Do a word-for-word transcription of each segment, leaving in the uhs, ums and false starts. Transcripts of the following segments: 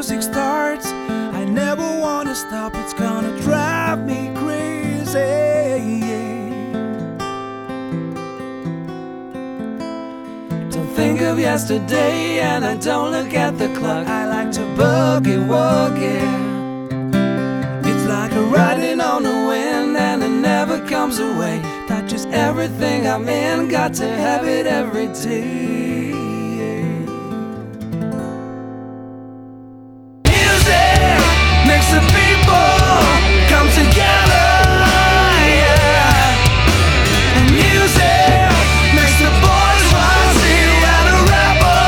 music starts, I never wanna stop. It's gonna drive me crazy. Don't think of yesterday and I don't look at the clock. I like to boogie woogie. It's like a riding on the wind and it never comes away. Touches everything I'm in, got to have it every day. Music makes the people come together, yeah. And music makes the boys rise and a rebel.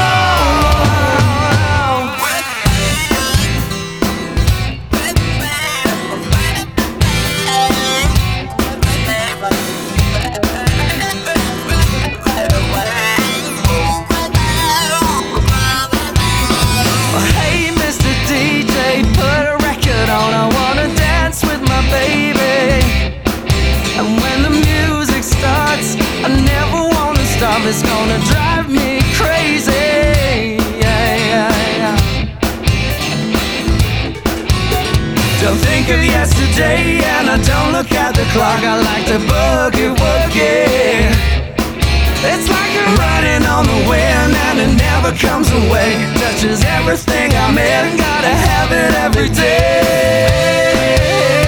Hey, Mister D J, put a record on. I wanna dance with my baby. And when the music starts, I never wanna stop. It's gonna drive me crazy. Yeah, yeah, yeah. Don't think of yesterday and I don't look at the clock. I like to boogie woogie. It's like a riding on the wind and it never comes away. Touches everything I'm in, gotta have it every day.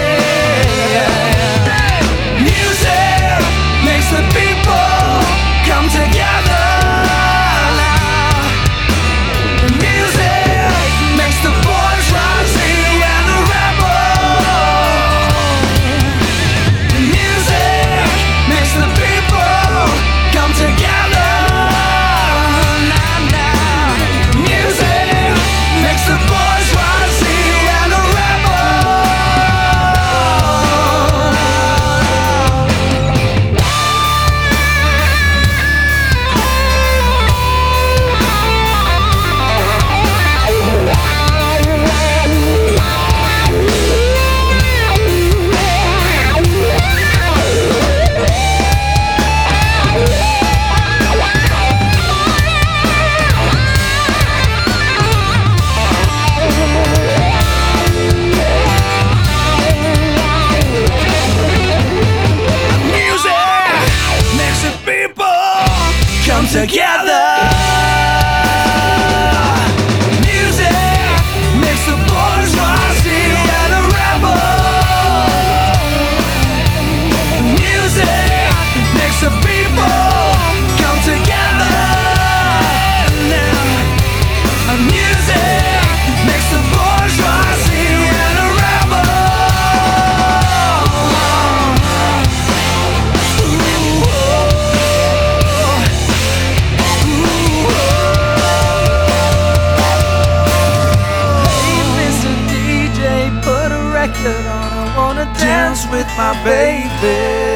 Music makes the people come together now. The music makes the boys rise and the rebel. The music makes the people come together now, now. Music makes the boys rise and the rebel. Come together. Music makes the boys rise and a rebel. Music makes the people come together now. Music makes the boys rise and a rebel. On, I wanna dance with my baby.